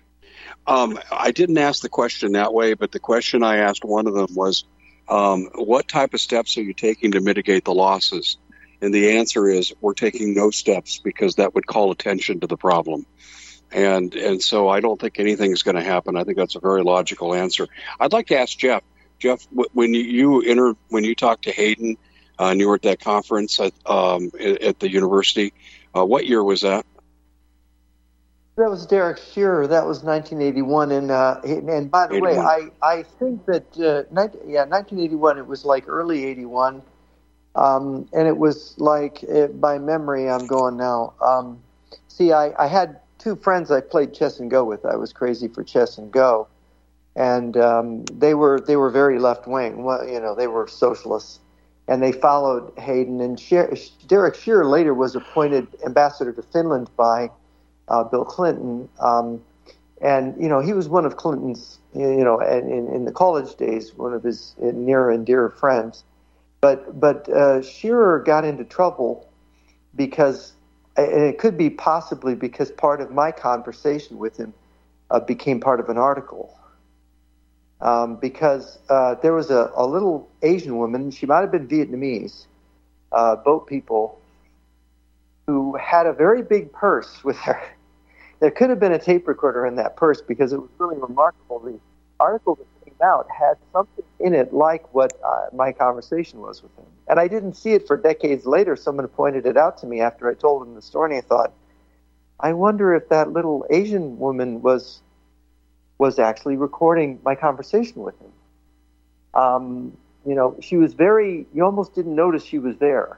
I didn't ask the question that way, but the question I asked one of them was, what type of steps are you taking to mitigate the losses? And the answer is, we're taking no steps because that would call attention to the problem. And so I don't think anything's going to happen. I think that's a very logical answer. I'd like to ask Jeff. Jeff, when you talked to Hayden and you were at that conference at the university, what year was that? That was Derek Shearer. That was 1981. And by the 81. Way, I think that 1981. It was like early '81, and it was like by memory. I'm going now. I had two friends I played chess and go with. I was crazy for chess and go, and they were very left wing. Well, they were socialists, and they followed Hayden. And Derek Shearer later was appointed ambassador to Finland by Bill Clinton, and he was one of Clinton's, in the college days, one of his near and dear friends. But Shearer got into trouble because, and it could be possibly because part of my conversation with him became part of an article. Because there was a little Asian woman, she might have been Vietnamese, boat people, who had a very big purse with her. There could have been a tape recorder in that purse because it was really remarkable. The article that came out had something in it like what my conversation was with him. And I didn't see it for decades later. Someone pointed it out to me after I told him the story, and I thought, I wonder if that little Asian woman was actually recording my conversation with him. She was you almost didn't notice she was there.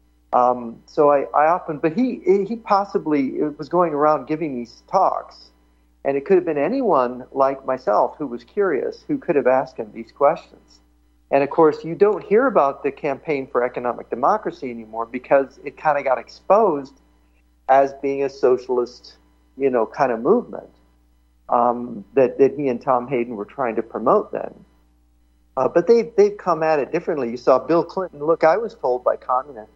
So I often, but he possibly was going around giving these talks, and it could have been anyone like myself who was curious who could have asked him these questions. And of course, you don't hear about the Campaign for Economic Democracy anymore because it kind of got exposed as being a socialist, kind of movement that he and Tom Hayden were trying to promote then. But they've come at it differently. You saw Bill Clinton. Look, I was told by communists.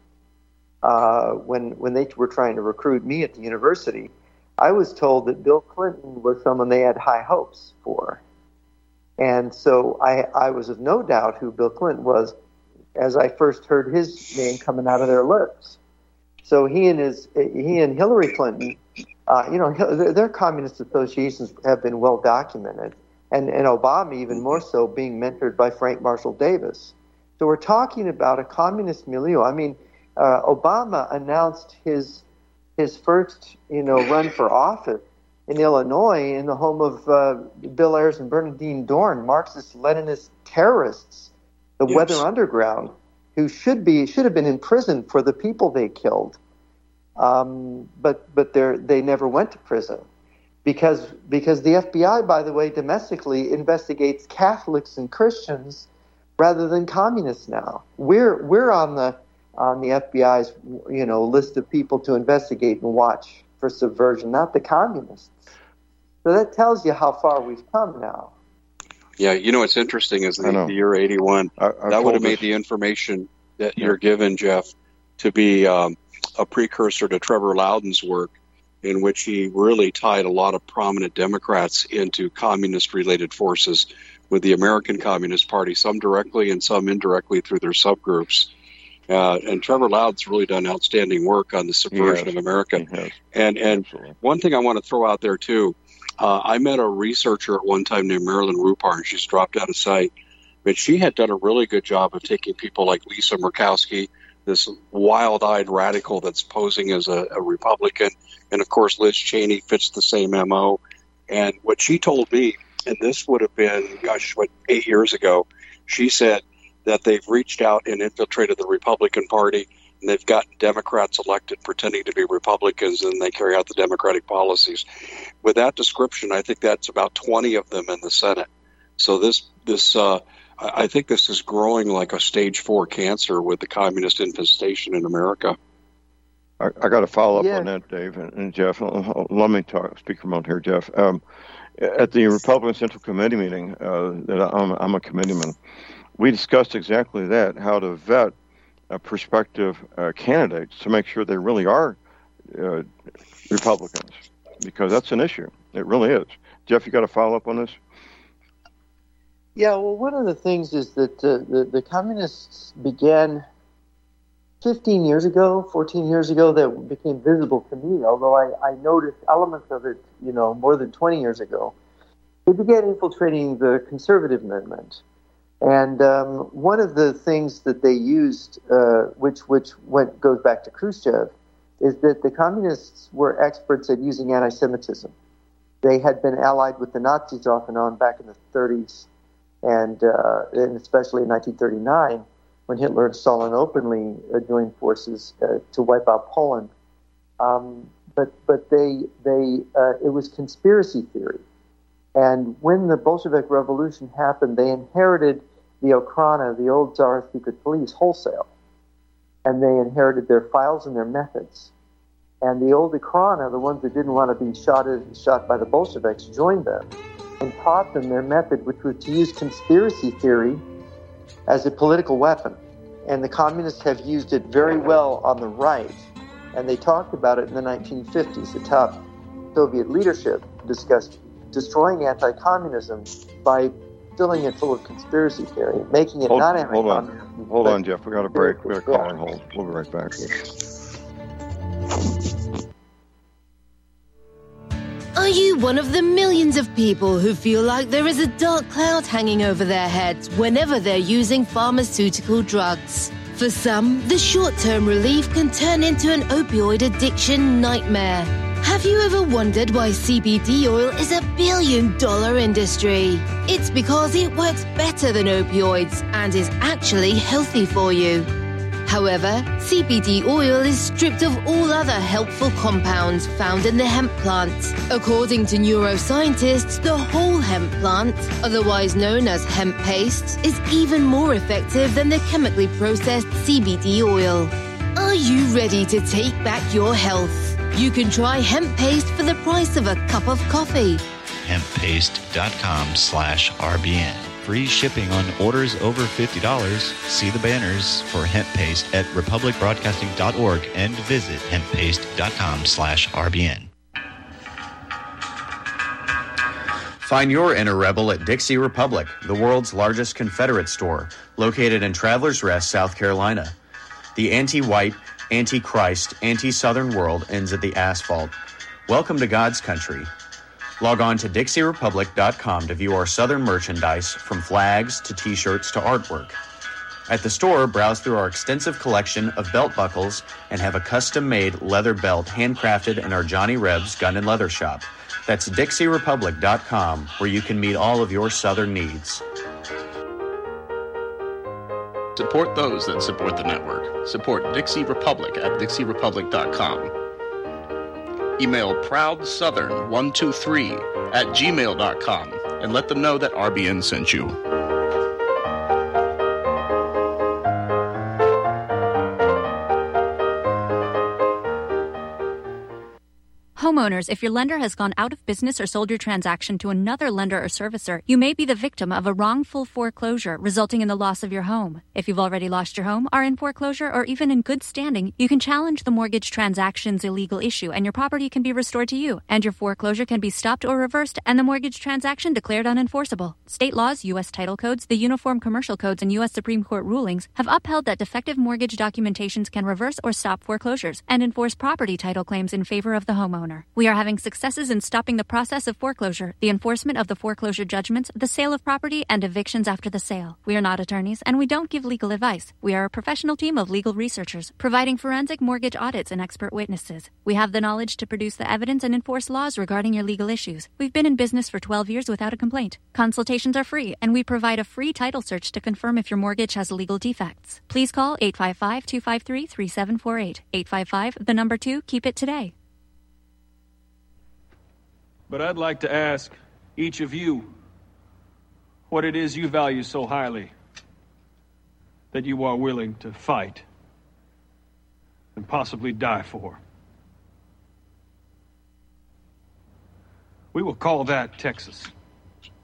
When they were trying to recruit me at the university, I was told that Bill Clinton was someone they had high hopes for. And so I was of no doubt who Bill Clinton was as I first heard his name coming out of their lips. So he and Hillary Clinton, their communist associations have been well documented, and Obama even more so, being mentored by Frank Marshall Davis. So we're talking about a communist milieu. I mean, Obama announced his first, run for office in Illinois in the home of Bill Ayers and Bernardine Dorn, Marxist-Leninist terrorists, the yes. Weather Underground, who should have been in prison for the people they killed, but they never went to prison because the FBI, by the way, domestically investigates Catholics and Christians rather than communists now. We're on the FBI's list of people to investigate and watch for subversion, not the communists. So that tells you how far we've come now. Yeah, what's interesting is the year 81. That would have made the information that you're given, Jeff, to be a precursor to Trevor Loudon's work, in which he really tied a lot of prominent Democrats into communist-related forces with the American Communist Party, some directly and some indirectly through their subgroups. And Trevor Loudon's really done outstanding work on the subversion of America. And one thing I want to throw out there, too, I met a researcher at one time named Marilyn Rupar, and she's dropped out of sight. But she had done a really good job of taking people like Lisa Murkowski, this wild-eyed radical that's posing as a Republican, and, of course, Liz Cheney fits the same M.O. And what she told me, and this would have been, 8 years ago, she said that they've reached out and infiltrated the Republican Party, and they've gotten Democrats elected pretending to be Republicans, and they carry out the Democratic policies. With that description, I think that's about 20 of them in the Senate. So I think this is growing like a stage 4 cancer with the communist infestation in America. I got to follow up on that, Dave and Jeff. Let me speak for a moment here, Jeff. At the Republican Central Committee meeting, that I'm a committeeman, we discussed exactly that, how to vet prospective candidates to make sure they really are Republicans, because that's an issue. It really is. Jeff, you got to follow up on this? Yeah, well, one of the things is that the communists began 14 years ago, that became visible to me, although I noticed elements of it, more than 20 years ago. They began infiltrating the conservative movement. And one of the things that they used, which goes back to Khrushchev, is that the communists were experts at using anti-Semitism. They had been allied with the Nazis off and on back in the 30s, and especially in 1939, when Hitler and Stalin openly joined forces to wipe out Poland. But it was conspiracy theory. And when the Bolshevik Revolution happened, they inherited the Okhrana, the old Tsarist secret police, wholesale. And they inherited their files and their methods. And the old Okhrana, the ones that didn't want to be shot by the Bolsheviks, joined them and taught them their method, which was to use conspiracy theory as a political weapon. And the communists have used it very well on the right. And they talked about it in the 1950s. The top Soviet leadership discussed destroying anti-communism by filling it full of conspiracy theory, making it not anti-communism. Hold on, Jeff. We got a break. We got a call on hold. We'll be right back. Are you one of the millions of people who feel like there is a dark cloud hanging over their heads whenever they're using pharmaceutical drugs? For some, the short-term relief can turn into an opioid addiction nightmare. Have you ever wondered why CBD oil is a billion-dollar industry? It's because it works better than opioids and is actually healthy for you. However, CBD oil is stripped of all other helpful compounds found in the hemp plant. According to neuroscientists, the whole hemp plant, otherwise known as hemp paste, is even more effective than the chemically processed CBD oil. Are you ready to take back your health? You can try hemp paste for the price of a cup of coffee. Hemppaste.com/RBN. Free shipping on orders over $50. See the banners for hemp paste at republicbroadcasting.org and visit hemppaste.com/RBN. Find your inner rebel at Dixie Republic, the world's largest Confederate store, located in Travelers Rest, South Carolina. The anti-white, anti-Christ, anti-Southern world ends at the asphalt. Welcome to God's country. Log on to DixieRepublic.com to view our Southern merchandise, from flags to T-shirts to artwork. At the store, browse through our extensive collection of belt buckles and have a custom-made leather belt handcrafted in our Johnny Rebs Gun and Leather Shop. That's DixieRepublic.com, where you can meet all of your Southern needs. Support those that support the network. Support Dixie Republic at DixieRepublic.com. Email ProudSouthern123@gmail.com and let them know that RBN sent you. Homeowners, if your lender has gone out of business or sold your transaction to another lender or servicer, you may be the victim of a wrongful foreclosure resulting in the loss of your home. If you've already lost your home, are in foreclosure, or even in good standing, you can challenge the mortgage transaction's illegal issue and your property can be restored to you, and your foreclosure can be stopped or reversed and the mortgage transaction declared unenforceable. State laws, U.S. title codes, the Uniform Commercial Codes, and U.S. Supreme Court rulings have upheld that defective mortgage documentations can reverse or stop foreclosures and enforce property title claims in favor of the homeowner. We are having successes in stopping the process of foreclosure, the enforcement of the foreclosure judgments, the sale of property, and evictions after the sale. We are not attorneys, and we don't give legal advice. We are a professional team of legal researchers, providing forensic mortgage audits and expert witnesses. We have the knowledge to produce the evidence and enforce laws regarding your legal issues. We've been in business for 12 years without a complaint. Consultations are free, and we provide a free title search to confirm if your mortgage has legal defects. Please call 855-253-3748. 855, 2, keep it today. But I'd like to ask each of you what it is you value so highly that you are willing to fight and possibly die for. We will call that Texas.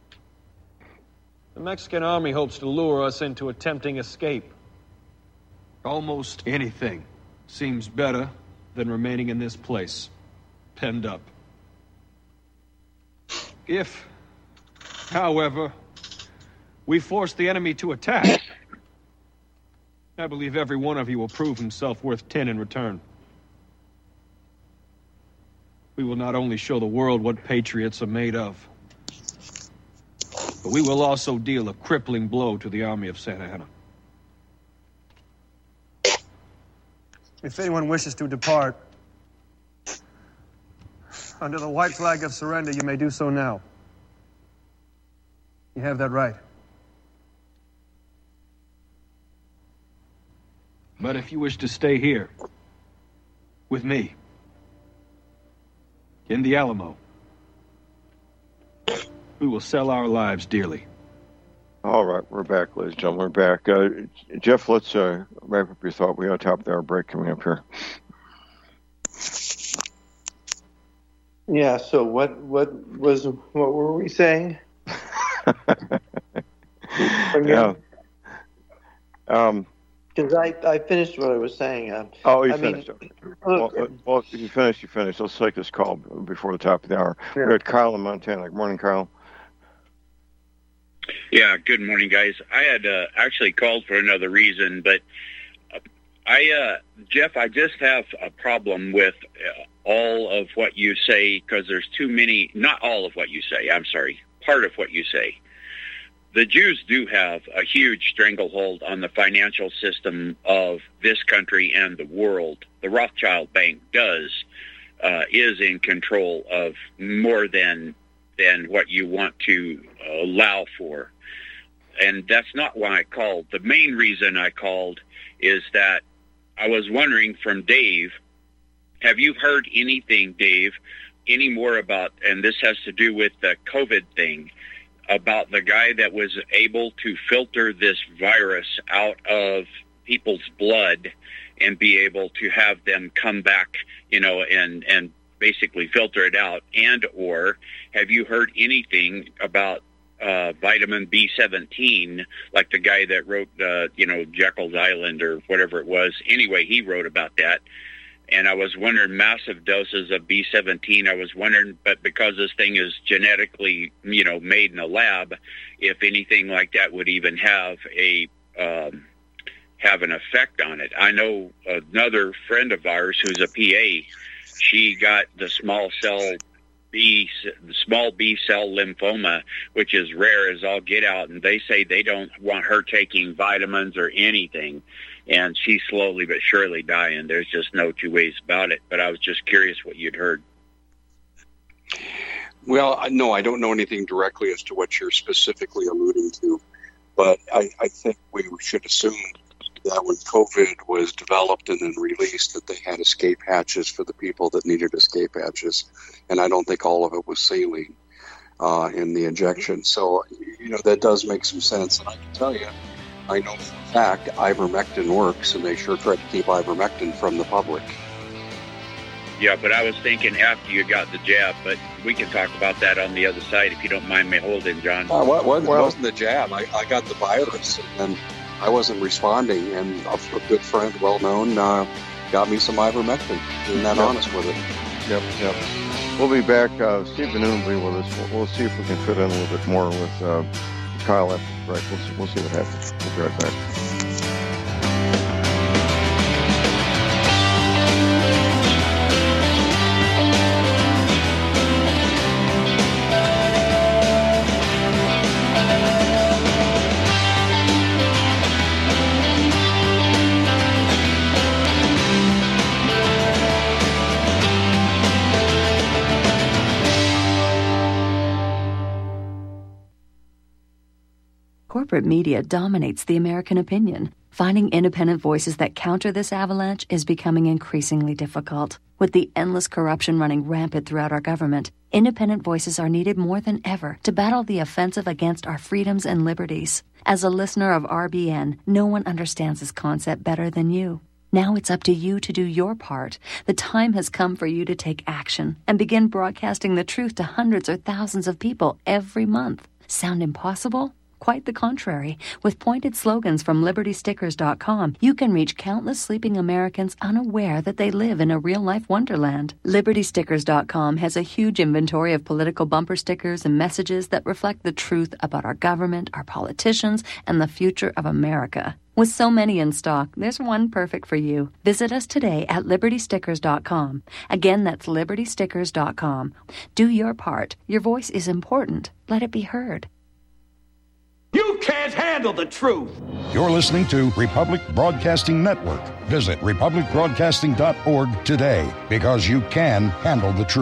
The Mexican army hopes to lure us into a tempting escape. Almost anything seems better than remaining in this place, penned up. If, however, we force the enemy to attack, I believe every one of you will prove himself worth 10 in return. We will not only show the world what patriots are made of, but we will also deal a crippling blow to the army of Santa Anna. If anyone wishes to depart, under the white flag of surrender, you may do so now. You have that right. But if you wish to stay here, with me, in the Alamo, we will sell our lives dearly. All right, we're back, ladies and gentlemen. We're back. Jeff, let's wrap up your thought. We got a top of the hour break coming up here. Yeah. So what were we saying? Yeah. Because I finished what I was saying. You finished. Well, if you finish, you finish. Let's take this call before the top of the hour. Yeah. We're at Kyle in Montana. Good morning, Kyle. Yeah, good morning, guys. I had actually called for another reason, but Jeff, I just have a problem with all of what you say, because there's too many, not all of what you say, I'm sorry, part of what you say. The Jews do have a huge stranglehold on the financial system of this country and the world. The Rothschild Bank is in control of more than what you want to allow for. And that's not why I called. The main reason I called is that I was wondering from Dave, have you heard anything, Dave, any more about, and this has to do with the COVID thing, about the guy that was able to filter this virus out of people's blood and be able to have them come back, and basically filter it out? And or have you heard anything about vitamin B17, like the guy that wrote, Jekyll's Island or whatever it was? Anyway, he wrote about that. And I was wondering, massive doses of B17, I was wondering, but because this thing is genetically, made in a lab, if anything like that would even have an effect on it. I know another friend of ours who's a PA, she got the small B cell lymphoma, which is rare as all get out, and they say they don't want her taking vitamins or anything, and she's slowly but surely dying. There's just no two ways about it, but I was just curious what you'd heard. Well, no, I don't know anything directly as to what you're specifically alluding to, but I think we should assume that when COVID was developed and then released, that they had escape hatches for the people that needed escape hatches. And I don't think all of it was saline in the injection. So, that does make some sense. And I can tell you, I know for a fact ivermectin works, and they sure try to keep ivermectin from the public. Yeah, but I was thinking after you got the jab, but we can talk about that on the other side if you don't mind me holding, John. What wasn't the jab? I got the virus, and I wasn't responding, and a good friend, well-known, got me some ivermectin. Being that honest with it. Yep. We'll be back. Steve Benoon will be with us. We'll see if we can fit in a little bit more with Kyle after the break. We'll see what happens. We'll be right back. Corporate media dominates the American opinion. Finding independent voices that counter this avalanche is becoming increasingly difficult. With the endless corruption running rampant throughout our government, independent voices are needed more than ever to battle the offensive against our freedoms and liberties. As a listener of RBN, no one understands this concept better than you. Now it's up to you to do your part. The time has come for you to take action and begin broadcasting the truth to hundreds or thousands of people every month. Sound impossible? Quite the contrary. With pointed slogans from LibertyStickers.com, you can reach countless sleeping Americans unaware that they live in a real-life wonderland. LibertyStickers.com has a huge inventory of political bumper stickers and messages that reflect the truth about our government, our politicians, and the future of America. With so many in stock, there's one perfect for you. Visit us today at LibertyStickers.com. Again, that's LibertyStickers.com. Do your part. Your voice is important. Let it be heard. You can't handle the truth. You're listening to Republic Broadcasting Network. Visit republicbroadcasting.org today, because you can handle the truth.